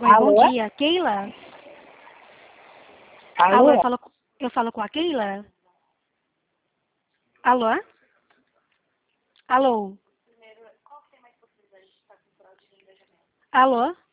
Oi, bom Alô? dia. Keila? Alô, Alô? eu falo com a Keila? Alô? Alô? Alô?